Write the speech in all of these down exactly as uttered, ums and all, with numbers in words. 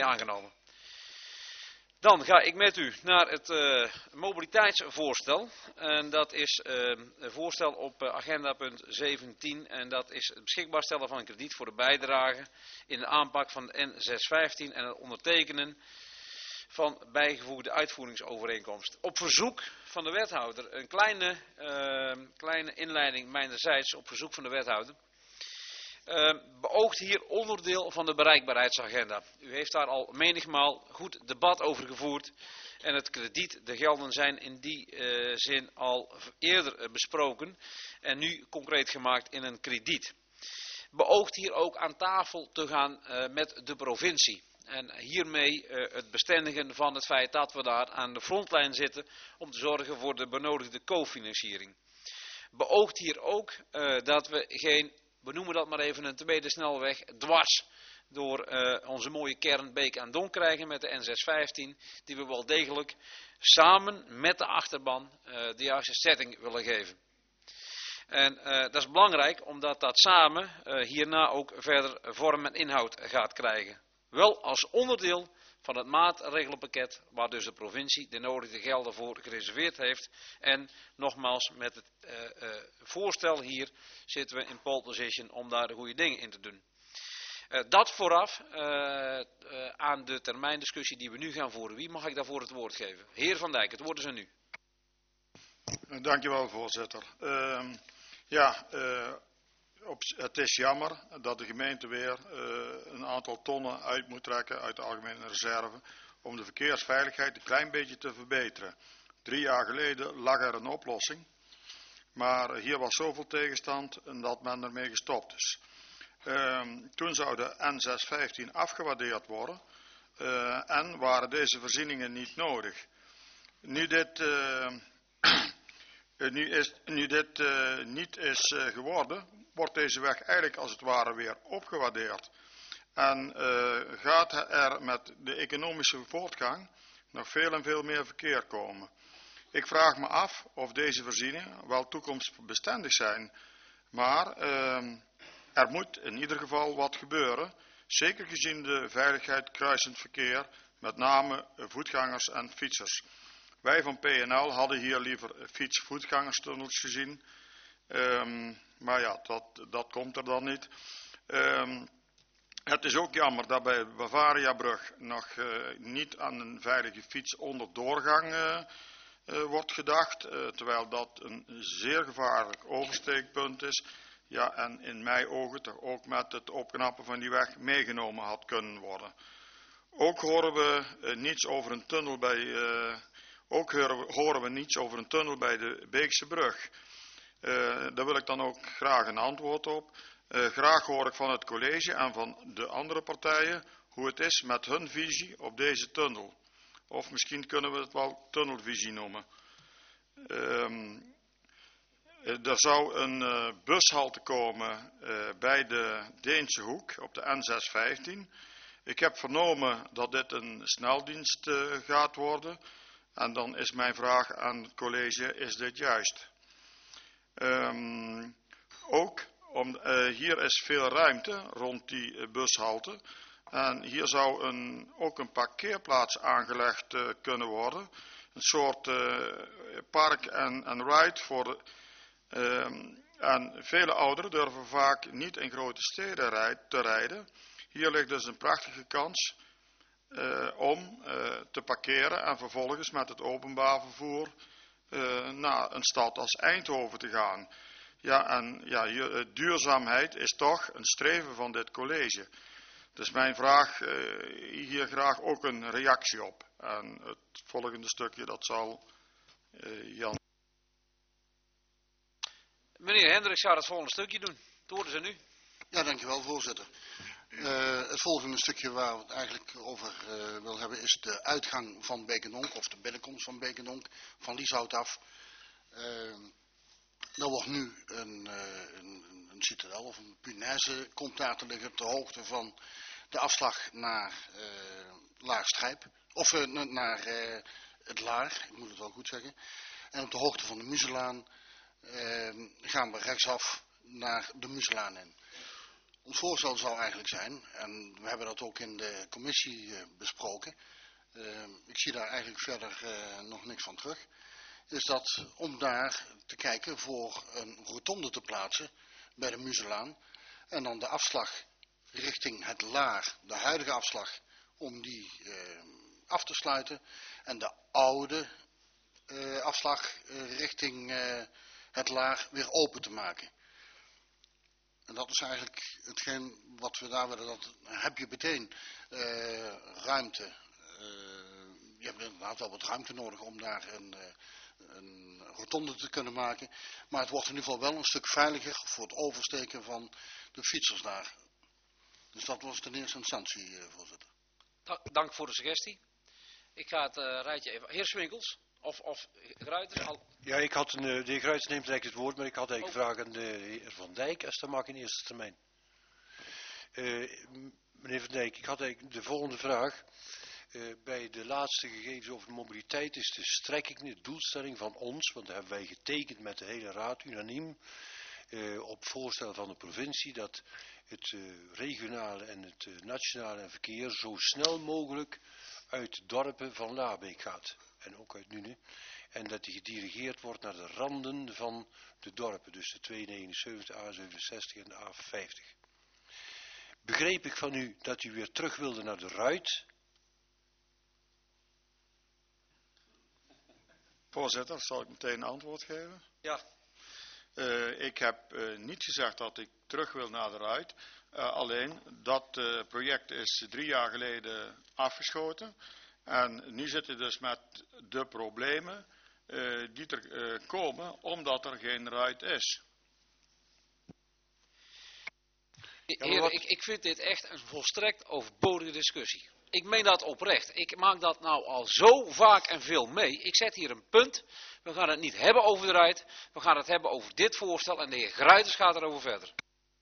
aangenomen. Dan ga ik met u naar het uh, mobiliteitsvoorstel. En dat is uh, een voorstel op uh, agenda punt zeventien. En dat is het beschikbaar stellen van een krediet voor de bijdrage in de aanpak van de N zeshonderdvijftien en het ondertekenen van bijgevoegde uitvoeringsovereenkomst. Op verzoek van de wethouder, een kleine, uh, kleine inleiding mijnerzijds op verzoek van de wethouder. Uh, beoogt hier onderdeel van de bereikbaarheidsagenda. U heeft daar al menigmaal goed debat over gevoerd. En het krediet, de gelden zijn in die uh, zin al eerder uh, besproken. En nu concreet gemaakt in een krediet. Beoogt hier ook aan tafel te gaan uh, met de provincie. En hiermee uh, het bestendigen van het feit dat we daar aan de frontlijn zitten om te zorgen voor de benodigde cofinanciering. Beoogt hier ook uh, dat we geen, we noemen dat maar even een tweede snelweg, dwars door uh, onze mooie kern Beek en Donk krijgen met de N zeshonderdvijftien, die we wel degelijk samen met de achterban uh, de juiste setting willen geven. En uh, dat is belangrijk omdat dat samen uh, hierna ook verder vorm en inhoud gaat krijgen. Wel als onderdeel van het maatregelenpakket waar dus de provincie de nodige gelden voor gereserveerd heeft. En nogmaals, met het uh, uh, voorstel hier zitten we in pole position om daar de goede dingen in te doen. Uh, dat vooraf uh, uh, aan de termijndiscussie die we nu gaan voeren. Wie mag ik daarvoor het woord geven? Heer Van Dijk, het woord is aan u. Dankjewel, voorzitter. Uh, ja, uh, op, het is jammer dat de gemeente weer uh, een aantal tonnen uit moet trekken uit de algemene reserve om de verkeersveiligheid een klein beetje te verbeteren. Drie jaar geleden lag er een oplossing, maar hier was zoveel tegenstand en dat men ermee gestopt is. Uh, toen zou de N zeshonderdvijftien afgewaardeerd worden uh, en waren deze voorzieningen niet nodig. Nu dit... Uh, Nu, is, nu dit uh, niet is uh, geworden, wordt deze weg eigenlijk als het ware weer opgewaardeerd. En uh, gaat er met de economische voortgang nog veel en veel meer verkeer komen. Ik vraag me af of deze voorzieningen wel toekomstbestendig zijn. Maar uh, er moet in ieder geval wat gebeuren. Zeker gezien de veiligheid kruisend verkeer, met name voetgangers en fietsers. Wij van P N L hadden hier liever fiets-voetgangerstunnels gezien. Um, maar ja, dat, dat komt er dan niet. Um, het is ook jammer dat bij de Bavariabrug nog uh, niet aan een veilige fiets onder doorgang uh, uh, wordt gedacht. Uh, terwijl dat een zeer gevaarlijk oversteekpunt is. Ja, en in mijn ogen toch ook met het opknappen van die weg meegenomen had kunnen worden. Ook horen we uh, niets over een tunnel bij... Uh, Ook horen we niets over een tunnel bij de Beekse brug. Uh, daar wil ik dan ook graag een antwoord op. Uh, graag hoor ik van het college en van de andere partijen hoe het is met hun visie op deze tunnel. Of misschien kunnen we het wel tunnelvisie noemen. Um, er zou een uh, bushalte komen uh, bij de Deense Hoek op de N zeshonderdvijftien. Ik heb vernomen dat dit een sneldienst uh, gaat worden. En dan is mijn vraag aan het college, is dit juist? Um, ook, om, uh, hier is veel ruimte rond die uh, bushalte. En hier zou een, ook een parkeerplaats aangelegd uh, kunnen worden. Een soort uh, park en, en ride voor de, um, en vele ouderen durven vaak niet in grote steden rijd, te rijden. Hier ligt dus een prachtige kans. Uh, om uh, te parkeren en vervolgens met het openbaar vervoer uh, naar een stad als Eindhoven te gaan. Ja, en ja, uh, duurzaamheid is toch een streven van dit college. Dus mijn vraag, uh, hier graag ook een reactie op. En het volgende stukje, dat zal uh, Jan. Meneer Hendricks zou het volgende stukje doen. Het woord is aan u. Ja, dankjewel, voorzitter. Uh, het volgende stukje waar we het eigenlijk over uh, willen hebben is de uitgang van Beek en Donk, of de binnenkomst van Beek en Donk, van Lieshout af. Uh, er wordt nu een, uh, een, een citadel of een punaise komt daar te liggen ter hoogte van de afslag naar uh, Laarstrijp, of uh, naar uh, het Laar, ik moet het wel goed zeggen. En op de hoogte van de Muzelaan uh, gaan we rechtsaf naar de Muzelaan in. Ons voorstel zou eigenlijk zijn, en we hebben dat ook in de commissie uh, besproken, uh, ik zie daar eigenlijk verder uh, nog niks van terug, is dat om daar te kijken voor een rotonde te plaatsen bij de Muzelaan en dan de afslag richting het Laar, de huidige afslag, om die uh, af te sluiten en de oude uh, afslag uh, richting uh, het Laar weer open te maken. En dat is eigenlijk hetgeen wat we daar willen. Dat heb je meteen uh, ruimte. Uh, je hebt inderdaad wel wat ruimte nodig om daar een, uh, een rotonde te kunnen maken. Maar het wordt in ieder geval wel een stuk veiliger voor het oversteken van de fietsers daar. Dus dat was de eerste instantie, uh, voorzitter. Dank voor de suggestie. Ik ga het uh, rijtje even. Heer Swinkels. Of, of Gruiters al... Ja, ik had een, de heer Gruiters neemt direct het woord, maar ik had eigenlijk oh. vraag aan de heer Van Dijk, als dat mag in eerste termijn. Uh, meneer Van Dijk, ik had eigenlijk de volgende vraag. Uh, bij de laatste gegevens over de mobiliteit is de strekking, de doelstelling van ons, want dat hebben wij getekend met de hele raad unaniem, uh, op voorstel van de provincie, dat het uh, regionale en het uh, nationale verkeer zo snel mogelijk uit dorpen van Laarbeek gaat. En ook uit Nune. En dat die gedirigeerd wordt naar de randen van de dorpen. Dus de tweehonderdnegenenzeventig, A zevenenzestig en de A vijftig. Begreep ik van u dat u weer terug wilde naar de Ruit? Voorzitter, zal ik meteen een antwoord geven? Ja. Uh, ik heb uh, niet gezegd dat ik terug wil naar de Ruit. Uh, alleen, dat uh, project is drie jaar geleden afgeschoten. En nu zitten we dus met de problemen uh, die er uh, komen, omdat er geen Ruit is. Heren, ik, ik vind dit echt een volstrekt overbodige discussie. Ik meen dat oprecht. Ik maak dat nou al zo vaak en veel mee. Ik zet hier een punt. We gaan het niet hebben over de Ruit. We gaan het hebben over dit voorstel en de heer Gruiters gaat erover verder.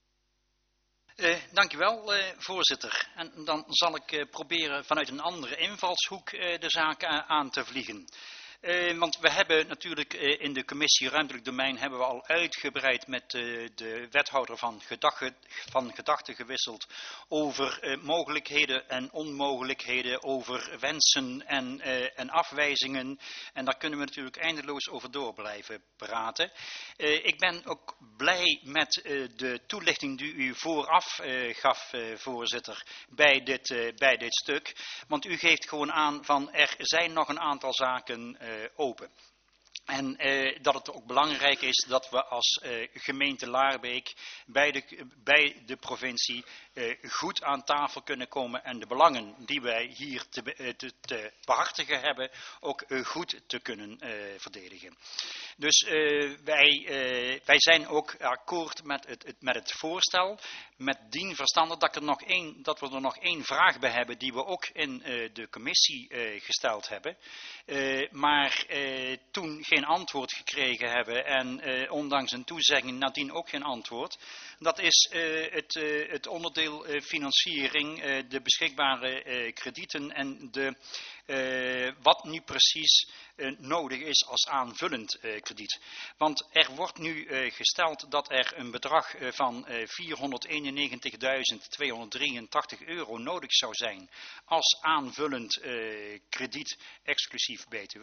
Uh, dankjewel, uh, voorzitter. En dan zal ik uh, proberen vanuit een andere invalshoek uh, de zaak uh, aan te vliegen. Uh, want we hebben natuurlijk uh, in de commissie ruimtelijk domein hebben we al uitgebreid met uh, de wethouder van, gedachte, van gedachten gewisseld over uh, mogelijkheden en onmogelijkheden, over wensen en, uh, en afwijzingen. En daar kunnen we natuurlijk eindeloos over door blijven praten. Uh, ik ben ook blij met uh, de toelichting die u vooraf uh, gaf, uh, voorzitter, bij dit, uh, bij dit stuk. Want u geeft gewoon aan van er zijn nog een aantal zaken Uh, open. En uh, dat het ook belangrijk is dat we als uh, gemeente Laarbeek bij de, bij de provincie uh, goed aan tafel kunnen komen en de belangen die wij hier te, uh, te, te behartigen hebben ook uh, goed te kunnen uh, verdedigen. Dus uh, wij, uh, wij zijn ook akkoord met het, het, met het voorstel, met dien verstande dat, ik er nog één, dat we er nog één vraag bij hebben die we ook in uh, de commissie uh, gesteld hebben. Uh, maar uh, toen geen antwoord gekregen hebben en uh, ondanks een toezegging nadien ook geen antwoord. Dat is uh, het, uh, het onderdeel uh, financiering, uh, de beschikbare uh, kredieten en de, uh, wat nu precies uh, nodig is als aanvullend uh, krediet. Want er wordt nu uh, gesteld dat er een bedrag uh, van uh, vierhonderdeenennegentigduizend tweehonderddrieëntachtig euro nodig zou zijn als aanvullend uh, krediet exclusief B T W.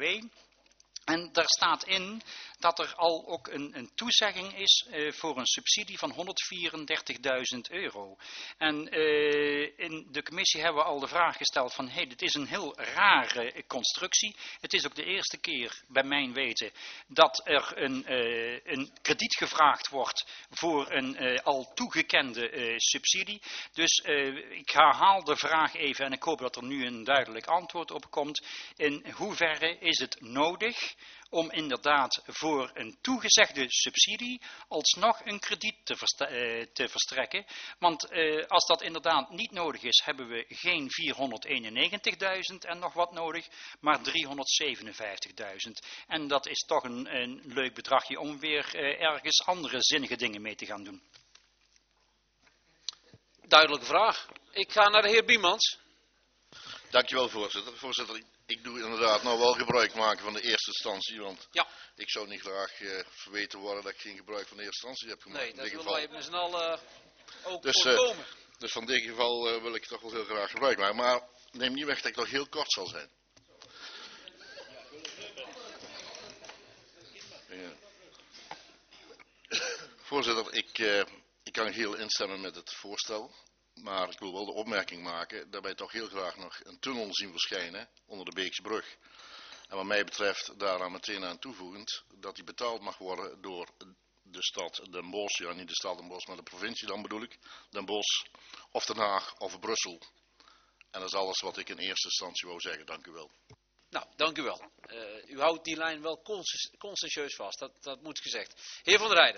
En daar staat in dat er al ook een, een toezegging is uh, voor een subsidie van honderdvierendertigduizend euro. En uh, in de commissie hebben we al de vraag gesteld van, hé, hey, dit is een heel rare constructie. Het is ook de eerste keer, bij mijn weten, dat er een, uh, een krediet gevraagd wordt voor een uh, al toegekende uh, subsidie. Dus uh, ik herhaal de vraag even en ik hoop dat er nu een duidelijk antwoord op komt. In hoeverre is het nodig om inderdaad voor een toegezegde subsidie alsnog een krediet te, verst- uh, te verstrekken. Want uh, als dat inderdaad niet nodig is, hebben we geen vierhonderdeenennegentigduizend en nog wat nodig, maar driehonderdzevenenvijftigduizend. En dat is toch een, een leuk bedragje om weer uh, ergens andere zinnige dingen mee te gaan doen. Duidelijke vraag. Ik ga naar de heer Biemans. Dankjewel, voorzitter. Voorzitter, ik doe inderdaad nou wel gebruik maken van de eerste instantie, want ja. ik zou niet graag uh, verweten worden dat ik geen gebruik van de eerste instantie heb gemaakt. Nee, dat willen wij met z'n allen ook Dus, voorkomen. Uh, dus van dit geval uh, wil ik toch wel heel graag gebruik maken. Maar neem niet weg dat ik nog heel kort zal zijn. Ja. Voorzitter, ik, uh, ik kan heel instemmen met het voorstel. Maar ik wil wel de opmerking maken dat wij toch heel graag nog een tunnel zien verschijnen onder de Beekse brug. En wat mij betreft daaraan meteen aan toevoegend dat die betaald mag worden door de stad Den Bosch. Ja, niet de stad Den Bosch, maar de provincie dan bedoel ik. Den Bosch of Den Haag of Brussel. En dat is alles wat ik in eerste instantie wou zeggen. Dank u wel. Nou, dank u wel. Uh, u houdt die lijn wel conscientieus vast, dat, dat moet gezegd. Heer Van der Rijden.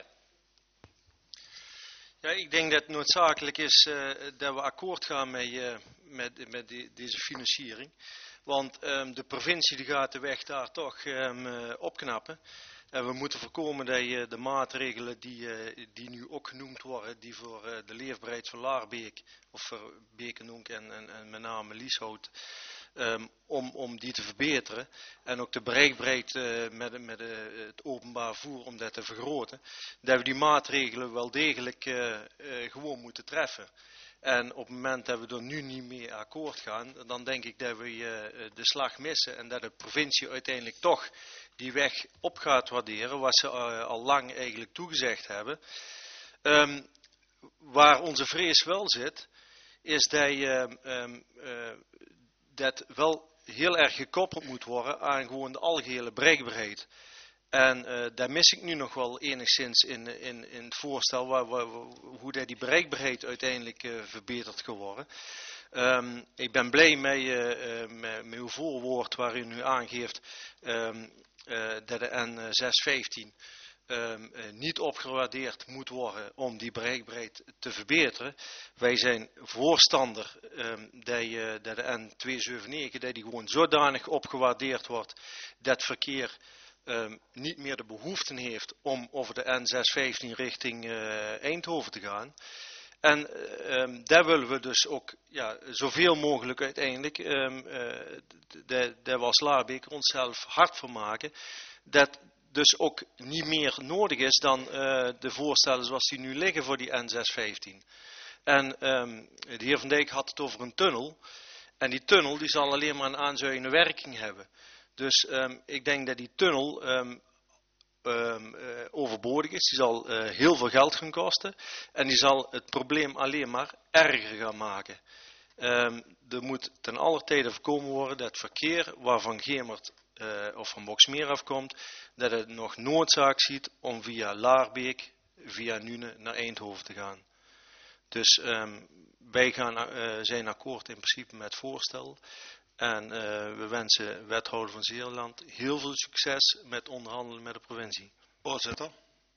Ja, ik denk dat het noodzakelijk is uh, dat we akkoord gaan met, uh, met, met die, deze financiering. Want um, de provincie die gaat de weg daar toch um, uh, opknappen. En we moeten voorkomen dat je de maatregelen die, uh, die nu ook genoemd worden, die voor uh, de leefbaarheid van Laarbeek, of voor Bekenonk en, en, en met name Lieshout, um, om, om die te verbeteren. En ook de bereikbaarheid uh, met, met uh, het openbaar vervoer, om dat te vergroten. Dat we die maatregelen wel degelijk uh, uh, gewoon moeten treffen. En op het moment dat we er nu niet mee akkoord gaan, dan denk ik dat we uh, de slag missen. En dat de provincie uiteindelijk toch die weg op gaat waarderen, wat ze uh, al lang eigenlijk toegezegd hebben. Um, waar onze vrees wel zit, is dat je um, uh, dat wel heel erg gekoppeld moet worden aan gewoon de algehele bereikbaarheid. En uh, daar mis ik nu nog wel enigszins in, in, in het voorstel waar, waar, hoe dat die bereikbaarheid uiteindelijk uh, verbeterd geworden. Um, ik ben blij met, uh, uh, met, met uw voorwoord waar u nu aangeeft um, uh, dat de N zes vijftien um, uh, niet opgewaardeerd moet worden om die bereikbaarheid te verbeteren. Wij zijn voorstander um, dat, je, dat de N tweehonderdnegenenzeventig dat die gewoon zodanig opgewaardeerd wordt dat verkeer Um, niet meer de behoefte heeft om over de N zeshonderdvijftien richting uh, Eindhoven te gaan. En um, daar willen we dus ook ja, zoveel mogelijk uiteindelijk, um, uh, dat we als Laarbeek onszelf hard voor maken, dat dus ook niet meer nodig is dan uh, de voorstellen zoals die nu liggen voor die N zeshonderdvijftien. En um, de heer Van Dijk had het over een tunnel. En die tunnel die zal alleen maar een aanzuigende werking hebben. Dus um, ik denk dat die tunnel um, um, uh, overbodig is. Die zal uh, heel veel geld gaan kosten. En die zal het probleem alleen maar erger gaan maken. Um, er moet ten aller tijde voorkomen worden dat het verkeer waarvan Gemert uh, of van Boxmeer afkomt, dat het nog noodzaak ziet om via Laarbeek, via Nune naar Eindhoven te gaan. Dus um, wij gaan, uh, zijn akkoord in principe met het voorstel. En uh, we wensen wethouder van Zeeland heel veel succes met onderhandelen met de provincie. Voorzitter.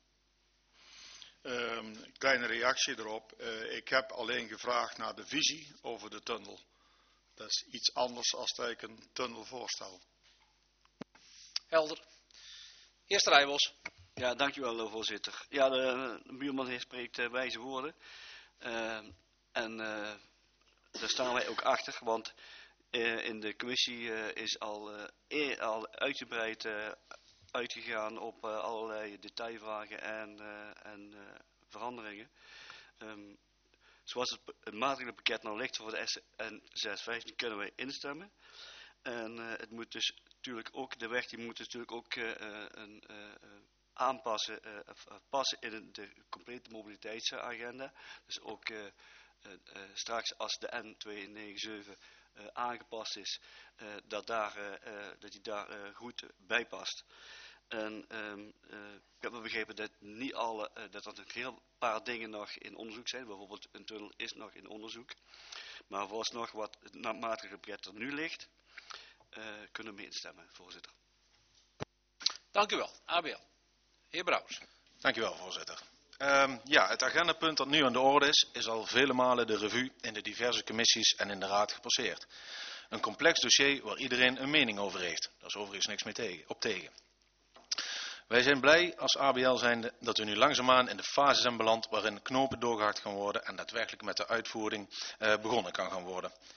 Een uh, kleine reactie erop. Uh, ik heb alleen gevraagd naar de visie over de tunnel. Dat is iets anders als dat ik een tunnel voorstel. Helder. Eerste Rijbos. Ja, dankjewel voorzitter. Ja, de, de buurman spreekt uh, wijze woorden. Uh, en uh, daar staan wij ook achter, want uh, in de commissie uh, is al, uh, e al uitgebreid uh, uitgegaan op uh, allerlei detailvragen en, uh, en uh, veranderingen. Um, zoals het, het maatregelenpakket nou ligt voor de N zeshonderdvijftien kunnen wij instemmen. En uh, het moet dus natuurlijk ook, de weg die moet dus natuurlijk ook uh, een, uh, uh, aanpassen, uh, uh, passen in de complete mobiliteitsagenda. Dus ook uh, uh, uh, straks als de N tweehonderdnegenenzeventig uh, aangepast is, uh, dat, daar, uh, uh, dat die daar uh, goed bij past. En um, uh, ik heb wel begrepen dat niet alle, uh, dat er een heel paar dingen nog in onderzoek zijn. Bijvoorbeeld een tunnel is nog in onderzoek. Maar vooralsnog wat het maatregelenpakket er nu ligt, uh, kunnen we mee instemmen, voorzitter. Dank u wel. A B L. Heer Brouwers. Dank u wel, voorzitter. Um, ja, het agendapunt dat nu aan de orde is, is al vele malen de revue in de diverse commissies en in de raad gepasseerd. Een complex dossier waar iedereen een mening over heeft. Daar is overigens niks mee tegen, op tegen. Wij zijn blij als A B L zijnde dat we nu langzaamaan in de fase zijn beland waarin knopen doorgehakt gaan worden en daadwerkelijk met de uitvoering uh, begonnen kan gaan worden.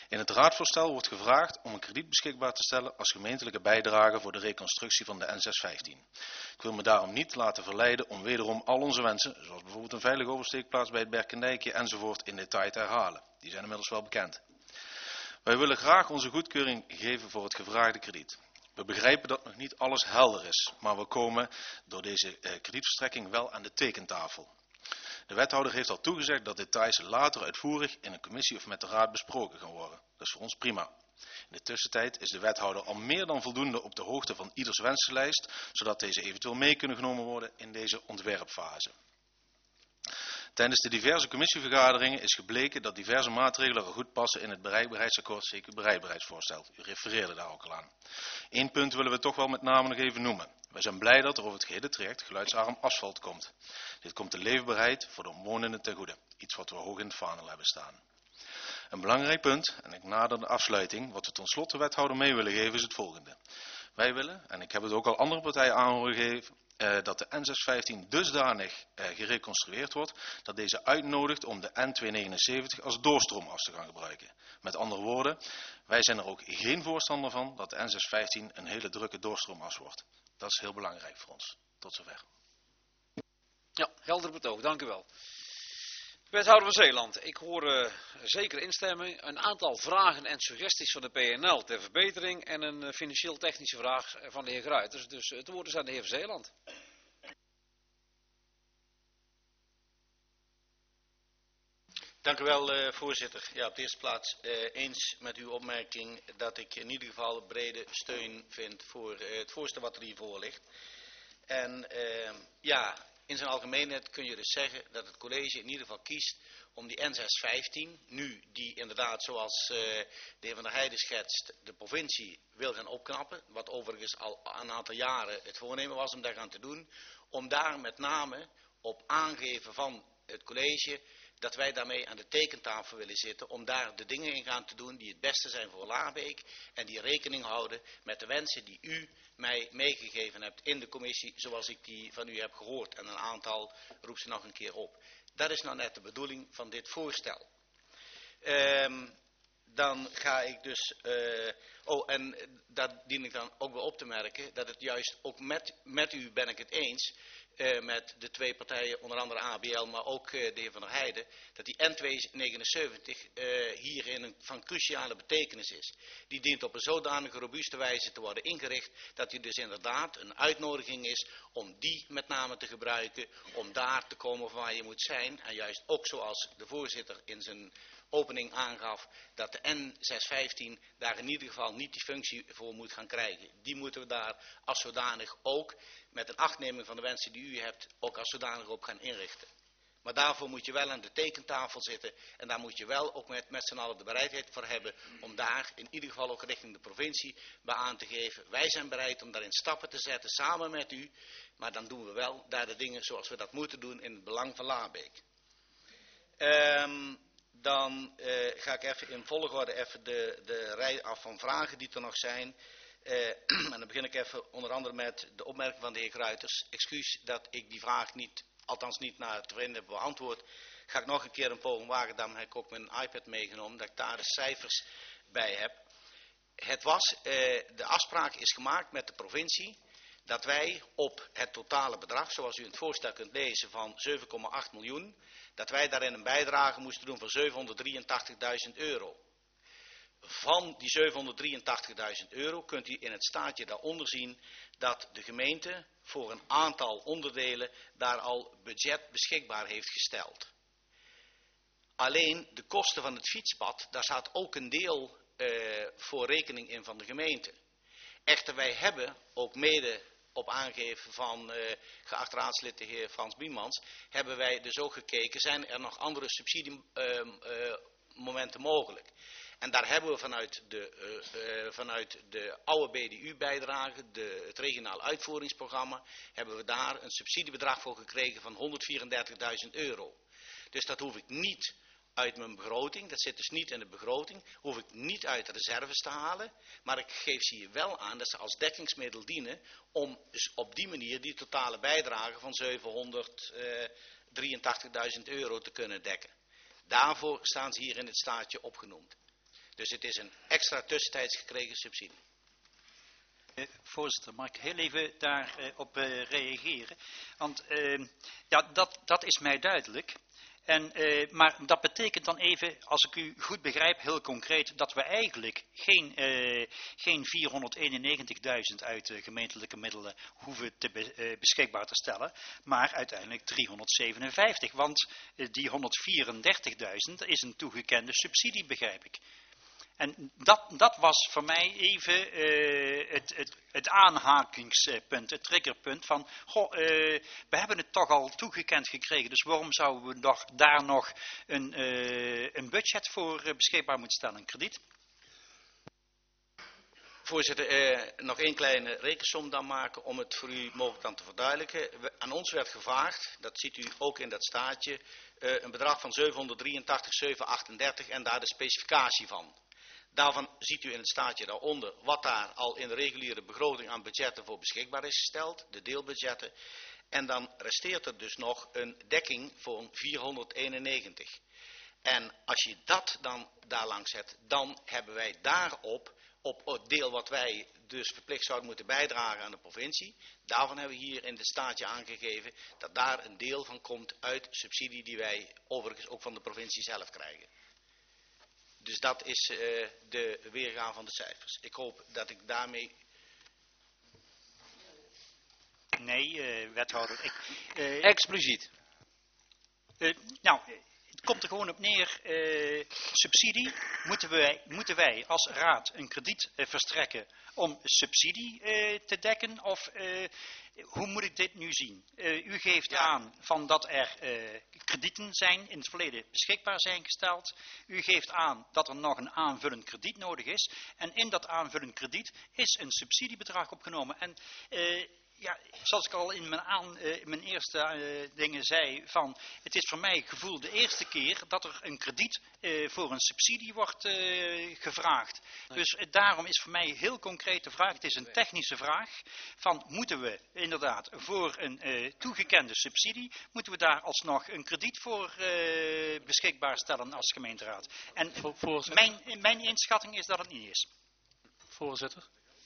In het raadvoorstel wordt gevraagd om een krediet beschikbaar te stellen als gemeentelijke bijdrage voor de reconstructie van de N zeshonderdvijftien. Ik wil me daarom niet laten verleiden om wederom al onze wensen, zoals bijvoorbeeld een veilige oversteekplaats bij het Berkendijkje enzovoort, in detail te herhalen. Die zijn inmiddels wel bekend. Wij willen graag onze goedkeuring geven voor het gevraagde krediet. We begrijpen dat nog niet alles helder is, maar we komen door deze eh, kredietverstrekking wel aan de tekentafel. De wethouder heeft al toegezegd dat details later uitvoerig in een commissie of met de raad besproken gaan worden. Dat is voor ons prima. In de tussentijd is de wethouder al meer dan voldoende op de hoogte van ieders wensenlijst, zodat deze eventueel mee kunnen genomen worden in deze ontwerpfase. Tijdens de diverse commissievergaderingen is gebleken dat diverse maatregelen er goed passen in het bereikbaarheidsakkoord, zeker bereikbaarheidsvoorstel. U refereerde daar ook al aan. Eén punt willen we toch wel met name nog even noemen. Wij zijn blij dat er over het gehele traject geluidsarm asfalt komt. Dit komt de leefbaarheid voor de omwonenden ten goede. Iets wat we hoog in het vaandel hebben staan. Een belangrijk punt, en ik nader de afsluiting, wat we ten slotte de wethouder mee willen geven is het volgende. Wij willen, en ik heb het ook al andere partijen aan horen geven, eh, dat de N zeshonderdvijftien dusdanig eh, gereconstrueerd wordt dat deze uitnodigt om de N tweehonderdnegenenzeventig als doorstroomas te gaan gebruiken. Met andere woorden, wij zijn er ook geen voorstander van dat de N zeshonderdvijftien een hele drukke doorstroomas wordt. Dat is heel belangrijk voor ons. Tot zover. Ja, helder betoog, dank u wel. Wethouder van Zeeland, ik hoor uh, zeker instemmen. Een aantal vragen en suggesties van de P N L ter verbetering en een uh, financieel-technische vraag van de heer Gruiters. Dus uh, het woord is aan de heer van Zeeland. Dank u wel, uh, voorzitter. Ja, op de eerste plaats uh, eens met uw opmerking dat ik in ieder geval brede steun vind voor uh, het voorstel wat er hiervoor ligt. En uh, ja... In zijn algemeenheid kun je dus zeggen dat het college in ieder geval kiest om die N zeshonderdvijftien, nu die inderdaad zoals uh, de heer Van der Heijden schetst, de provincie wil gaan opknappen, wat overigens al een aantal jaren het voornemen was om dat gaan te doen, om daar met name op aangeven van het college dat wij daarmee aan de tekentafel willen zitten, om daar de dingen in gaan te doen die het beste zijn voor Laarbeek en die rekening houden met de wensen die u mij meegegeven hebt in de commissie, zoals ik die van u heb gehoord. En een aantal roep ze nog een keer op. Dat is nou net de bedoeling van dit voorstel. Um, dan ga ik dus... Uh, oh, en dat dien ik dan ook wel op te merken, dat het juist ook met, met u ben ik het eens... Uh, met de twee partijen, onder andere A B L, maar ook uh, de heer Van der Heijden, dat die N tweehonderdnegenenzeventig uh, hierin een, van cruciale betekenis is. Die dient op een zodanige robuuste wijze te worden ingericht, dat die dus inderdaad een uitnodiging is om die met name te gebruiken, om daar te komen waar je moet zijn. En juist ook zoals de voorzitter in zijn opening aangaf, dat de N zeshonderdvijftien daar in ieder geval niet die functie voor moet gaan krijgen. Die moeten we daar als zodanig ook, met een achtneming van de wensen die u hebt, ook als zodanig op gaan inrichten. Maar daarvoor moet je wel aan de tekentafel zitten en daar moet je wel ook met, met z'n allen de bereidheid voor hebben om daar in ieder geval ook richting de provincie bij aan te geven. Wij zijn bereid om daarin stappen te zetten samen met u, maar dan doen we wel daar de dingen zoals we dat moeten doen in het belang van Laarbeek. Um, dan uh, ga ik even in volgorde even de, de rij af van vragen die er nog zijn. Uh, en dan begin ik even onder andere met de opmerking van de heer Gruiters. Excuus dat ik die vraag niet, althans niet naar tevreden heb beantwoord. Ga ik nog een keer een poging wagen, daarom heb ik ook mijn iPad meegenomen, dat ik daar de cijfers bij heb. Het was, uh, de afspraak is gemaakt met de provincie, dat wij op het totale bedrag, zoals u in het voorstel kunt lezen, van zeven komma acht miljoen, dat wij daarin een bijdrage moesten doen van zevenhonderddrieëntachtigduizend euro. Van die zevenhonderddrieëntachtigduizend euro kunt u in het staatje daaronder zien dat de gemeente voor een aantal onderdelen daar al budget beschikbaar heeft gesteld. Alleen de kosten van het fietspad, daar staat ook een deel uh, voor rekening in van de gemeente. Echter, wij hebben ook mede op aangeven van uh, geacht raadslid de heer Frans Biemans, hebben wij dus ook gekeken, zijn er nog andere subsidiemomenten uh, uh, mogelijk. En daar hebben we vanuit de, uh, uh, vanuit de oude B D U-bijdrage, de, het regionaal uitvoeringsprogramma, hebben we daar een subsidiebedrag voor gekregen van honderdvierendertigduizend euro. Dus dat hoef ik niet uit mijn begroting, dat zit dus niet in de begroting, hoef ik niet uit de reserves te halen, maar ik geef ze hier wel aan dat ze als dekkingsmiddel dienen om dus op die manier die totale bijdrage van zevenhonderddrieëntachtigduizend euro te kunnen dekken. Daarvoor staan ze hier in het staatje opgenoemd. Dus het is een extra tussentijds gekregen subsidie. Uh, voorzitter, mag ik heel even daarop uh, op, uh, reageren? Want uh, ja, dat, dat is mij duidelijk. En, uh, maar dat betekent dan even, als ik u goed begrijp, heel concreet, dat we eigenlijk geen, uh, geen vierhonderdeenennegentigduizend uit uh, gemeentelijke middelen hoeven te be, uh, beschikbaar te stellen, maar uiteindelijk driehonderdzevenenvijftig. Want uh, die honderdvierendertigduizend is een toegekende subsidie, begrijp ik. En dat, dat was voor mij even uh, het, het, het aanhakingspunt, het triggerpunt van, goh, uh, we hebben het toch al toegekend gekregen, dus waarom zouden we nog, daar nog een, uh, een budget voor uh, beschikbaar moeten stellen, een krediet? Voorzitter, eh, nog één kleine rekensom dan maken om het voor u mogelijk dan te verduidelijken. We, aan ons werd gevraagd, dat ziet u ook in dat staatje, eh, een bedrag van zevenhonderddrieëntachtig komma zevenhonderdachtendertig en daar de specificatie van. Daarvan ziet u in het staatje daaronder wat daar al in de reguliere begroting aan budgetten voor beschikbaar is gesteld, de deelbudgetten. En dan resteert er dus nog een dekking voor vierhonderdeenennegentig. En als je dat dan daar langs zet, dan hebben wij daarop, op het deel wat wij dus verplicht zouden moeten bijdragen aan de provincie, daarvan hebben we hier in het staatje aangegeven dat daar een deel van komt uit subsidie die wij overigens ook van de provincie zelf krijgen. Dus dat is uh, de weergave van de cijfers. Ik hoop dat ik daarmee... Nee, uh, wethouder. Ik, uh, Expliciet. Uh, nou, het komt er gewoon op neer. Uh, subsidie moeten wij, moeten wij als raad een krediet uh, verstrekken om subsidie uh, te dekken? Of uh, hoe moet ik dit nu zien? Uh, u geeft ja. aan van dat er uh, kredieten zijn in het verleden beschikbaar zijn gesteld. U geeft aan dat er nog een aanvullend krediet nodig is. En in dat aanvullend krediet is een subsidiebedrag opgenomen. En uh, ja, zoals ik al in mijn, aan, uh, in mijn eerste uh, dingen zei, van het is voor mij het gevoel de eerste keer dat er een krediet uh, voor een subsidie wordt uh, gevraagd. Nee. Dus uh, daarom is voor mij heel concreet de vraag, het is een technische vraag, van moeten we inderdaad voor een uh, toegekende subsidie, moeten we daar alsnog een krediet voor uh, beschikbaar stellen als gemeenteraad. En Vo- mijn, mijn inschatting is dat het niet is. Voorzitter.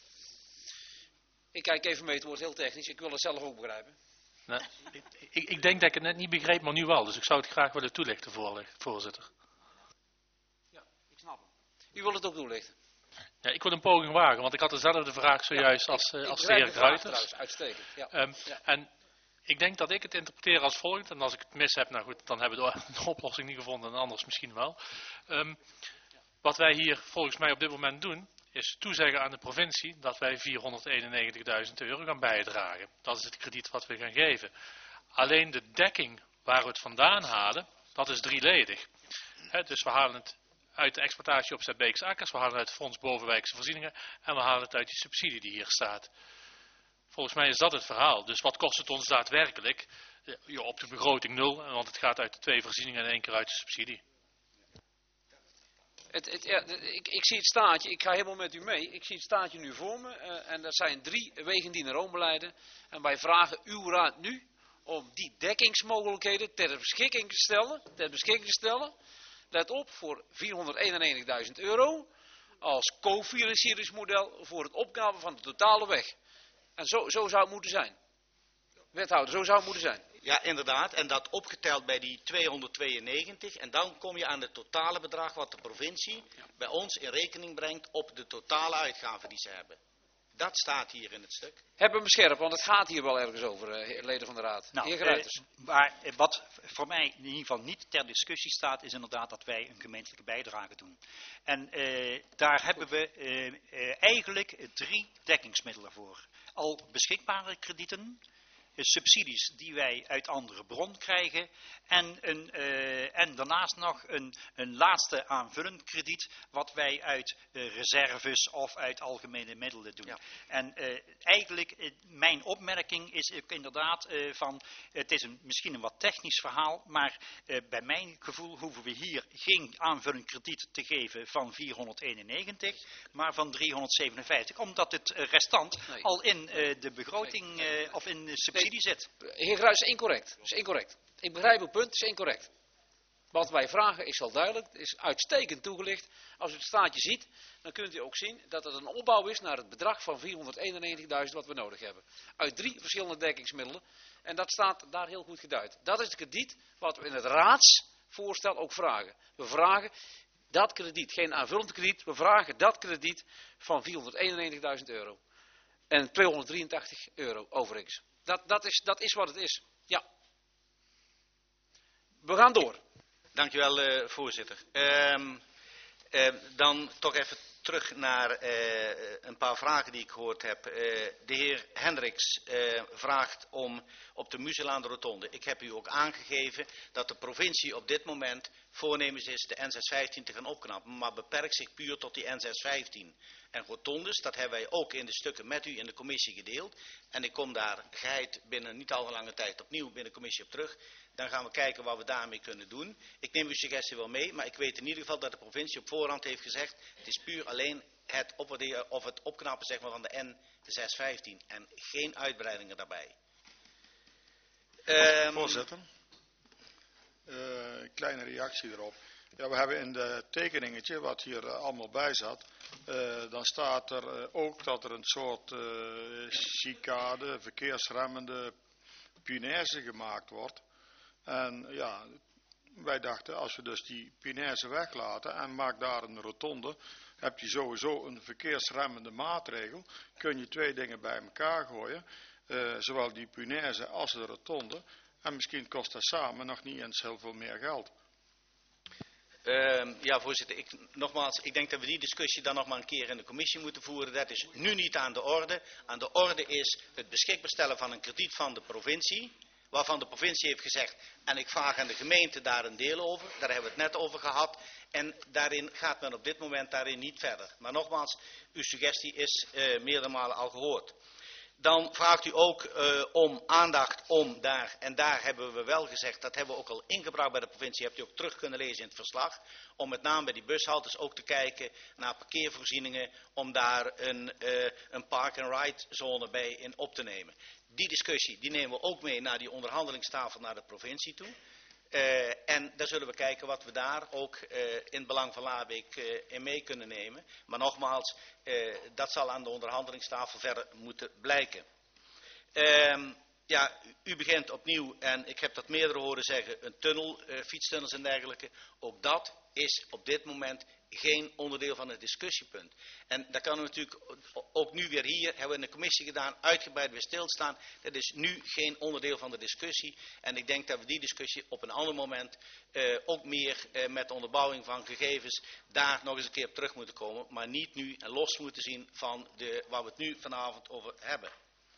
Ik kijk even mee, het wordt heel technisch. Ik wil het zelf ook begrijpen. Nee, ik, ik denk dat ik het net niet begreep, maar nu wel. Dus ik zou het graag willen toelichten, voorzitter. Ja, ik snap hem. U wil het ook toelichten? Ja, ik wil een poging wagen, want ik had dezelfde vraag zojuist ja, als, uh, als de heer Gruiters. Uitstekend. Ja. Um, ja. En ik denk dat ik het interpreteer als volgt. En als ik het mis heb, nou goed, dan hebben we de oplossing niet gevonden en anders misschien wel. Um, wat wij hier volgens mij op dit moment doen, is toezeggen aan de provincie dat wij vierhonderdeenennegentigduizend euro gaan bijdragen. Dat is het krediet wat we gaan geven. Alleen de dekking waar we het vandaan halen, dat is drieledig. He, dus we halen het uit de exploitatie opzet Beekse Akkers, we halen het uit het Fonds Bovenwijkse Voorzieningen en we halen het uit die subsidie die hier staat. Volgens mij is dat het verhaal. Dus wat kost het ons daadwerkelijk? Ja, op de begroting nul, want het gaat uit de twee voorzieningen en één keer uit de subsidie. Het, het, ja, ik, ik zie het staatje, ik ga helemaal met u mee. Ik zie het staatje nu voor me. Uh, en dat zijn drie wegen die naar Rome leiden. En wij vragen uw raad nu om die dekkingsmogelijkheden ter beschikking te stellen. Ter beschikking te stellen. Let op, voor vierhonderdeenennegentigduizend euro. Als cofinancieringsmodel voor het opgaven van de totale weg. En zo, zo zou het moeten zijn. Wethouder, zo zou het moeten zijn. Ja, inderdaad. En dat opgeteld bij die tweehonderdtweeënnegentig. En dan kom je aan het totale bedrag wat de provincie ja. bij ons in rekening brengt op de totale uitgaven die ze hebben. Dat staat hier in het stuk. Heb hem bescherpt, want het gaat hier wel ergens over, uh, leden van de raad. Nou, Heer Gruiters. Uh, maar uh, wat voor mij in ieder geval niet ter discussie staat, is inderdaad dat wij een gemeentelijke bijdrage doen. En uh, daar hebben we uh, uh, eigenlijk drie dekkingsmiddelen voor. Al beschikbare kredieten, subsidies die wij uit andere bron krijgen en, een, uh, en daarnaast nog een, een laatste aanvullend krediet wat wij uit uh, reserves of uit algemene middelen doen. Ja. En uh, eigenlijk, uh, mijn opmerking is ook inderdaad uh, van, het is een, misschien een wat technisch verhaal, maar uh, bij mijn gevoel hoeven we hier geen aanvullend krediet te geven van vierhonderdeenennegentig, maar van driehonderdzevenenvijftig, omdat het uh, restant nee. al in uh, de begroting uh, of in de subsidie nee. zit. Heer Gruijs, incorrect. Dat is incorrect. Ik begrijp uw punt, het is incorrect. Wat wij vragen is wel duidelijk, het is uitstekend toegelicht. Als u het staatje ziet, dan kunt u ook zien dat het een opbouw is naar het bedrag van vierhonderdeenennegentigduizend wat we nodig hebben. Uit drie verschillende dekkingsmiddelen. En dat staat daar heel goed geduid. Dat is het krediet wat we in het raadsvoorstel ook vragen. We vragen dat krediet, geen aanvullend krediet, we vragen dat krediet van vierhonderdeenennegentigduizend euro. En tweehonderddrieëntachtig euro overigens. Dat, dat, is, dat is wat het is. Ja. We gaan door. Dankjewel, uh, voorzitter. Um, uh, dan toch even terug naar uh, een paar vragen die ik gehoord heb. Uh, de heer Hendricks uh, vraagt om op de Muzelaan de Rotonde. Ik heb u ook aangegeven dat de provincie op dit moment voornemens is de N zes vijftien te gaan opknappen, maar beperkt zich puur tot die N zes vijftien. En rotondes, dat hebben wij ook in de stukken met u in de commissie gedeeld. En ik kom daar geheid binnen niet al te lange tijd opnieuw binnen de commissie op terug. Dan gaan we kijken wat we daarmee kunnen doen. Ik neem uw suggestie wel mee, maar ik weet in ieder geval dat de provincie op voorhand heeft gezegd, het is puur alleen het opwaarderen of het opknappen zeg maar, van de N zes vijftien en geen uitbreidingen daarbij. Um, Voorzitter, uh, kleine reactie erop. Ja, we hebben in de tekeningetje, wat hier uh, allemaal bij zat, uh, dan staat er uh, ook dat er een soort uh, chicane, verkeersremmende punaise gemaakt wordt. En ja, wij dachten, als we dus die punaise weglaten en maak daar een rotonde, heb je sowieso een verkeersremmende maatregel. Kun je twee dingen bij elkaar gooien, uh, zowel die punaise als de rotonde. En misschien kost dat samen nog niet eens heel veel meer geld. Uh, ja, voorzitter, ik, nogmaals, ik denk dat we die discussie dan nog maar een keer in de commissie moeten voeren. Dat is nu niet aan de orde. Aan de orde is het beschikbaar stellen van een krediet van de provincie, waarvan de provincie heeft gezegd, en ik vraag aan de gemeente daar een deel over, daar hebben we het net over gehad, en daarin gaat men op dit moment daarin niet verder. Maar nogmaals, uw suggestie is uh, meerdere malen al gehoord. Dan vraagt u ook uh, om aandacht om daar, en daar hebben we wel gezegd, dat hebben we ook al ingebracht bij de provincie, hebt u ook terug kunnen lezen in het verslag, om met name bij die bushaltes ook te kijken naar parkeervoorzieningen, om daar een, uh, een park-and-ride zone bij in op te nemen. Die discussie, die nemen we ook mee naar die onderhandelingstafel naar de provincie toe. Uh, en daar zullen we kijken wat we daar ook uh, in het belang van Laarbeek uh, in mee kunnen nemen. Maar nogmaals, uh, dat zal aan de onderhandelingstafel verder moeten blijken. Uh, ja, u begint opnieuw, en ik heb dat meerdere horen zeggen, een tunnel, uh, fietstunnels en dergelijke. Ook dat is op dit moment geen onderdeel van het discussiepunt. En dat kan natuurlijk ook nu weer hier, hebben we in de commissie gedaan, uitgebreid weer stilstaan. Dat is nu geen onderdeel van de discussie. En ik denk dat we die discussie op een ander moment uh, ook meer uh, met de onderbouwing van gegevens daar nog eens een keer op terug moeten komen. Maar niet nu en los moeten zien van de, waar we het nu vanavond over hebben.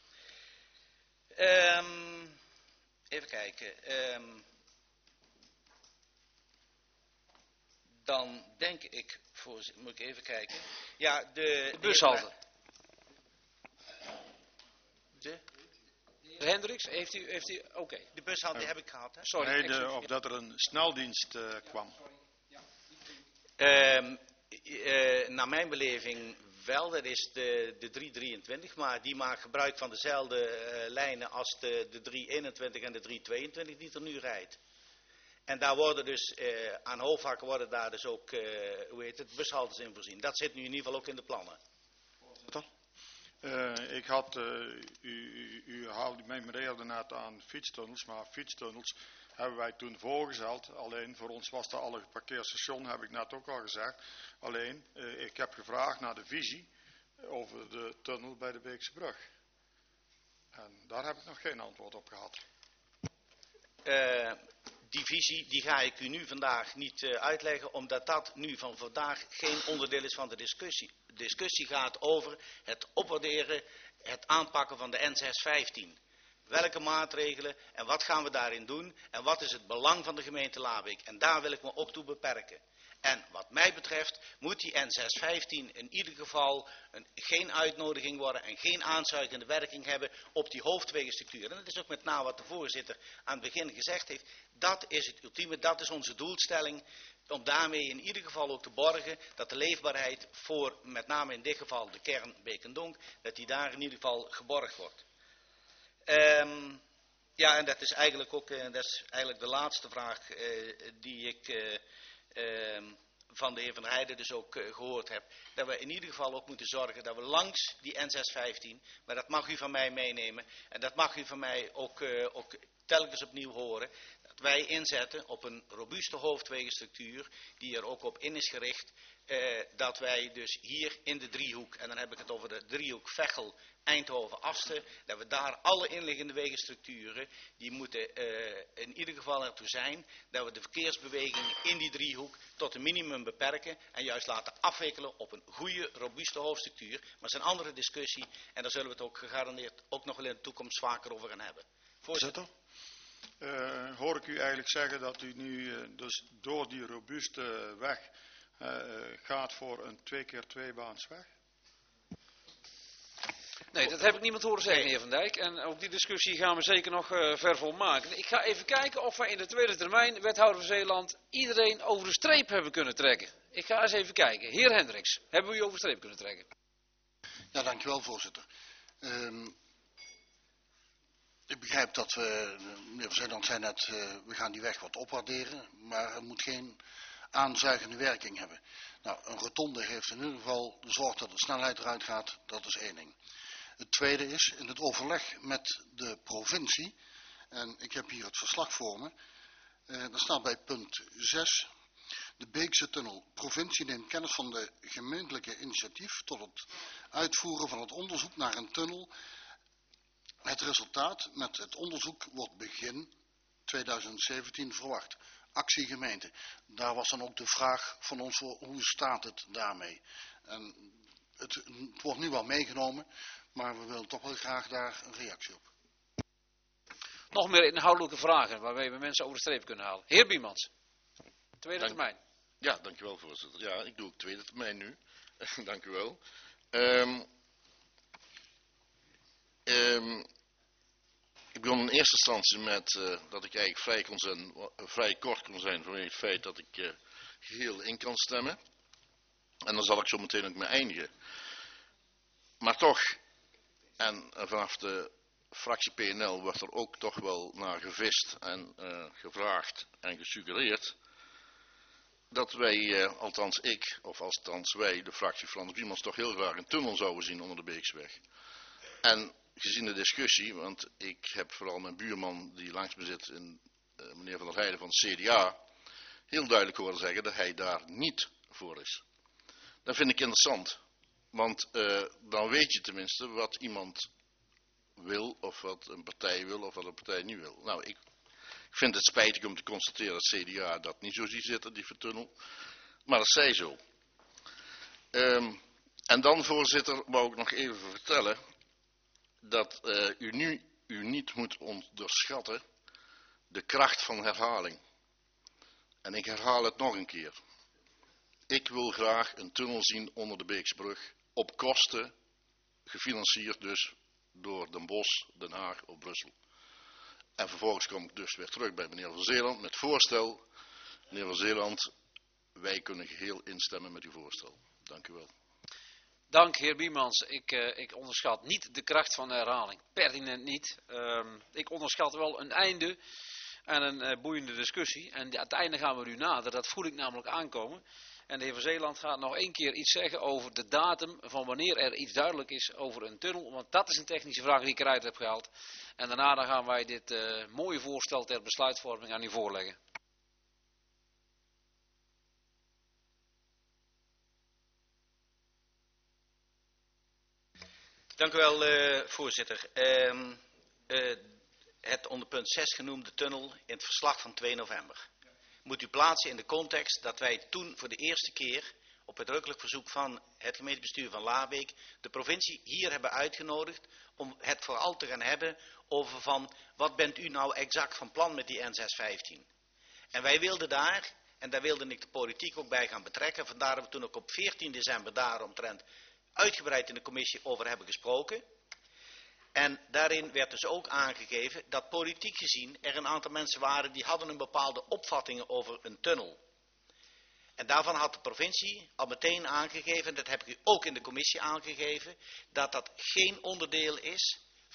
Um, even kijken. Um, Dan denk ik, voor, moet ik even kijken. Ja, de, de bushalte. De? De Hendricks, heeft u, heeft u, oké. Okay. De bushalte, die heb ik gehad, hè? Sorry. Nee, de, of dat er een sneldienst uh, kwam. Uh, uh, naar mijn beleving wel, dat is de, de driehonderddrieëntwintig, maar die maakt gebruik van dezelfde uh, lijnen als de, de driehonderdeenentwintig en de driehonderdtweeëntwintig die er nu rijdt. En daar worden dus, uh, aan Hoofdhakken worden daar dus ook, uh, hoe heet het, bushaltes in voorzien. Dat zit nu in ieder geval ook in de plannen. Uh, ik had, uh, u, u, u haalde, memoreerde net aan fietstunnels, maar fietstunnels hebben wij toen voorgesteld. Alleen voor ons was dat al een parkeerstation, heb ik net ook al gezegd. Alleen, uh, ik heb gevraagd naar de visie over de tunnel bij de Beekse Brug. En daar heb ik nog geen antwoord op gehad. Uh, die visie die ga ik u nu vandaag niet uh, uitleggen, omdat dat nu van vandaag geen onderdeel is van de discussie. De discussie gaat over het opwaarderen, het aanpakken van de N zes vijftien. Welke maatregelen en wat gaan we daarin doen en wat is het belang van de gemeente Laarbeek. En daar wil ik me ook toe beperken. En wat mij betreft moet die N zes vijftien in ieder geval een, geen uitnodiging worden en geen aanzuigende werking hebben op die hoofdwegenstructuur. En dat is ook met name wat de voorzitter aan het begin gezegd heeft. Dat is het ultieme, dat is onze doelstelling. Om daarmee in ieder geval ook te borgen dat de leefbaarheid voor met name in dit geval de kern Beek en Donk, dat die daar in ieder geval geborgd wordt. Um, Ja, en dat is eigenlijk ook uh, dat is eigenlijk de laatste vraag uh, die ik uh, uh, van de heer Van der Heijden dus ook uh, gehoord heb. Dat we in ieder geval ook moeten zorgen dat we langs die N zeshonderdvijftien, maar dat mag u van mij meenemen en dat mag u van mij ook, uh, ook telkens opnieuw horen, dat wij inzetten op een robuuste hoofdwegenstructuur die er ook op in is gericht. Uh, dat wij dus hier in de driehoek, en dan heb ik het over de driehoek Veghel, Eindhoven, Asten, dat we daar alle inliggende wegenstructuren, die moeten uh, in ieder geval ertoe zijn, dat we de verkeersbeweging in die driehoek tot een minimum beperken en juist laten afwikkelen op een goede, robuuste hoofdstructuur. Maar dat is een andere discussie en daar zullen we het ook gegarandeerd ook nog wel in de toekomst vaker over gaan hebben. Voorzitter. Uh, hoor ik u eigenlijk zeggen dat u nu uh, dus door die robuuste weg Uh, gaat voor een twee keer twee baans weg? Nee, dat heb ik niemand horen zeggen, heer Van Dijk. En ook die discussie gaan we zeker nog uh, ver volmaken. Ik ga even kijken of we in de tweede termijn, wethouder van Zeeland, iedereen over de streep hebben kunnen trekken. Ik ga eens even kijken. Heer Hendricks, hebben we u over de streep kunnen trekken? Ja, dankjewel, voorzitter. Um, ik begrijp dat we, meneer Van Zeeland zei net, uh, we gaan die weg wat opwaarderen, maar er moet geen aanzuigende werking hebben. Nou, een rotonde heeft in ieder geval de zorg dat de snelheid eruit gaat, dat is één ding. Het tweede is, in het overleg met de provincie, en ik heb hier het verslag voor me, eh, daar staat bij punt zes, de Beekse tunnel. Provincie neemt kennis van de gemeentelijke initiatief tot het uitvoeren van het onderzoek naar een tunnel. Het resultaat met het onderzoek wordt begin tweeduizend zeventien verwacht. Actie gemeente. Daar was dan ook de vraag van ons voor, hoe staat het daarmee? En het, het wordt nu wel meegenomen, maar we willen toch wel graag daar een reactie op. Nog meer inhoudelijke vragen waarmee we mensen over de streep kunnen halen. Heer Biemans, tweede Dank, termijn. Ja, dankjewel voorzitter. Ja, ik doe ook tweede termijn nu. Dank u wel. Um, um, Ik begon in eerste instantie met uh, dat ik eigenlijk vrij, kon zijn, uh, vrij kort kon zijn vanwege het feit dat ik uh, geheel in kan stemmen. En dan zal ik zo meteen ook mee eindigen. Maar toch, en uh, vanaf de fractie P N L wordt er ook toch wel naar gevist en uh, gevraagd en gesuggereerd dat wij, uh, althans ik, of althans wij, de fractie Frans Biemans, toch heel graag een tunnel zouden zien onder de Beeksweg. En gezien de discussie, want ik heb vooral mijn buurman die langs me zit, in, uh, meneer Van der Heijden van het C D A, heel duidelijk horen zeggen dat hij daar niet voor is. Dat vind ik interessant, want uh, dan weet je tenminste wat iemand wil, of wat een partij wil, of wat een partij niet wil. Nou, ik, ik vind het spijtig om te constateren dat het C D A dat niet zo ziet zitten, die vertunnel, maar dat zij zo. Um, en dan, voorzitter, wou ik nog even vertellen dat uh, u nu u niet moet onderschatten de kracht van herhaling. En ik herhaal het nog een keer. Ik wil graag een tunnel zien onder de Beeksbrug, op kosten, gefinancierd dus door Den Bosch, Den Haag of Brussel. En vervolgens kom ik dus weer terug bij meneer Van Zeeland met voorstel. Meneer Van Zeeland, wij kunnen geheel instemmen met uw voorstel. Dank u wel. Dank, heer Biemans. Ik, uh, ik onderschat niet de kracht van de herhaling. Pertinent niet. Uh, ik onderschat wel een einde en een uh, boeiende discussie. En aan het einde gaan we nu nader. Dat voel ik namelijk aankomen. En de heer Van Zeeland gaat nog één keer iets zeggen over de datum van wanneer er iets duidelijk is over een tunnel. Want dat is een technische vraag die ik eruit heb gehaald. En daarna dan gaan wij dit uh, mooie voorstel ter besluitvorming aan u voorleggen. Dank u wel, uh, voorzitter. Uh, uh, het onder punt zes genoemde tunnel in het verslag van twee november. Moet u plaatsen in de context dat wij toen voor de eerste keer op uitdrukkelijk verzoek van het gemeentebestuur van Laarbeek de provincie hier hebben uitgenodigd om het vooral te gaan hebben over van wat bent u nou exact van plan met die N zeshonderdvijftien. En wij wilden daar, en daar wilde ik de politiek ook bij gaan betrekken, vandaar dat we toen ook op veertien december daaromtrent uitgebreid in de commissie over hebben gesproken. En daarin werd dus ook aangegeven dat politiek gezien er een aantal mensen waren die hadden een bepaalde opvattingen over een tunnel. En daarvan had de provincie al meteen aangegeven, dat heb ik u ook in de commissie aangegeven, dat dat geen onderdeel is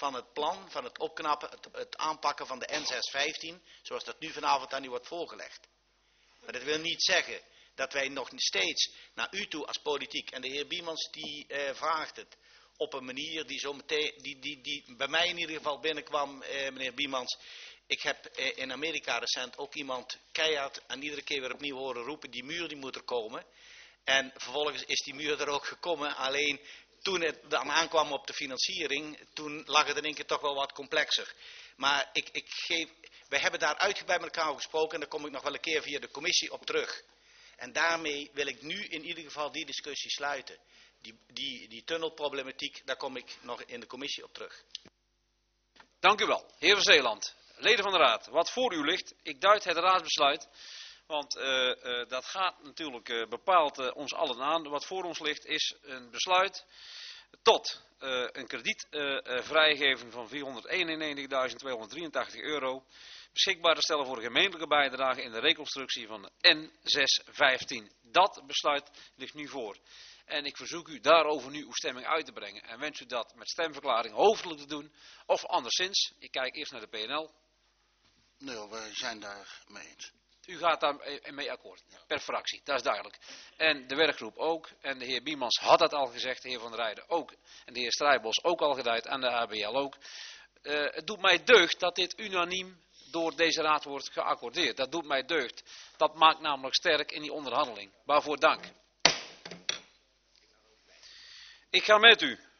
van het plan, van het opknappen, het, het aanpakken van de N zeshonderdvijftien, zoals dat nu vanavond aan u wordt voorgelegd. Maar dat wil niet zeggen dat wij nog steeds naar u toe als politiek, en de heer Biemans die eh, vraagt het op een manier die, zo meteen, die, die, die bij mij in ieder geval binnenkwam, eh, meneer Biemans. Ik heb eh, in Amerika recent ook iemand keihard en iedere keer weer opnieuw horen roepen, die muur die moet er komen. En vervolgens is die muur er ook gekomen, alleen toen het dan aankwam op de financiering, toen lag het in één keer toch wel wat complexer. Maar ik, ik geef, wij hebben daar uitgebreid met elkaar over gesproken en daar kom ik nog wel een keer via de commissie op terug. En daarmee wil ik nu in ieder geval die discussie sluiten. Die, die, die tunnelproblematiek, daar kom ik nog in de commissie op terug. Dank u wel. Heer van Zeeland, leden van de Raad, wat voor u ligt, ik duid het raadsbesluit. Want uh, uh, dat gaat natuurlijk uh, bepaald uh, ons allen aan. Wat voor ons ligt is een besluit tot uh, een krediet uh, uh, vrijgeving van vierhonderdeenennegentigduizend tweehonderddrieëntachtig euro. Beschikbaar te stellen voor de gemeentelijke bijdrage in de reconstructie van de N zeshonderdvijftien. Dat besluit ligt nu voor. En ik verzoek u daarover nu uw stemming uit te brengen. En wens u dat met stemverklaring hoofdelijk te doen. Of anderszins, ik kijk eerst naar de P N L. Nee hoor, wij zijn daar mee eens. U gaat daar mee akkoord, per fractie, dat is duidelijk. En de werkgroep ook, en de heer Biemans had dat al gezegd, de heer Van der Rijden ook, en de heer Strijbos ook al geduid, en de H B L ook. Uh, het doet mij deugd dat dit unaniem door deze raad wordt geaccordeerd. Dat doet mij deugd. Dat maakt namelijk sterk in die onderhandeling. Waarvoor dank. Ik ga met u